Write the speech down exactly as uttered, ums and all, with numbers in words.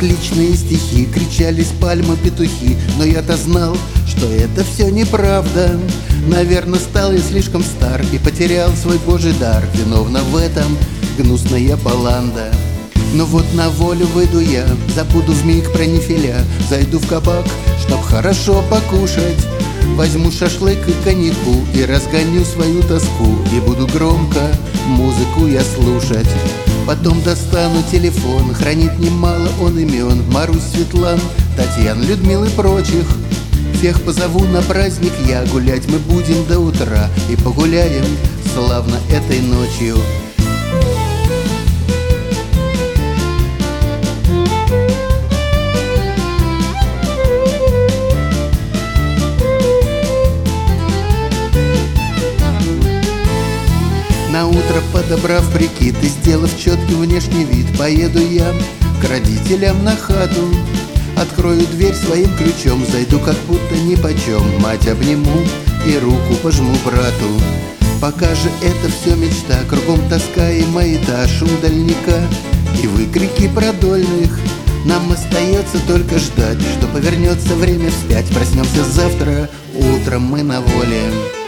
отличные стихи, кричали с пальмы петухи. Но я-то знал, что это все неправда. Наверное, стал я слишком стар и потерял свой божий дар. Виновна в этом гнусная баланда. Но вот на волю выйду я, забуду вмиг про нефиля. Зайду в кабак, чтоб хорошо покушать. Возьму шашлык и коньяку и разгоню свою тоску. И буду громко музыку я слушать. Потом достану телефон, хранит немало он имен. Марусь, Светлан, Татьян, Людмил и прочих. Всех позову на праздник я, гулять мы будем до утра. И погуляем славно этой ночью. На утро, подобрав прикид и сделав четкий внешний вид, поеду я к родителям на хату. Открою дверь своим ключом, зайду как будто нипочем. Мать обниму и руку пожму брату. Пока же это все мечта, кругом тоска и маята, шум дальника и выкрики продольных. Нам остается только ждать, что повернется время вспять. Проснемся завтра, утром мы на воле.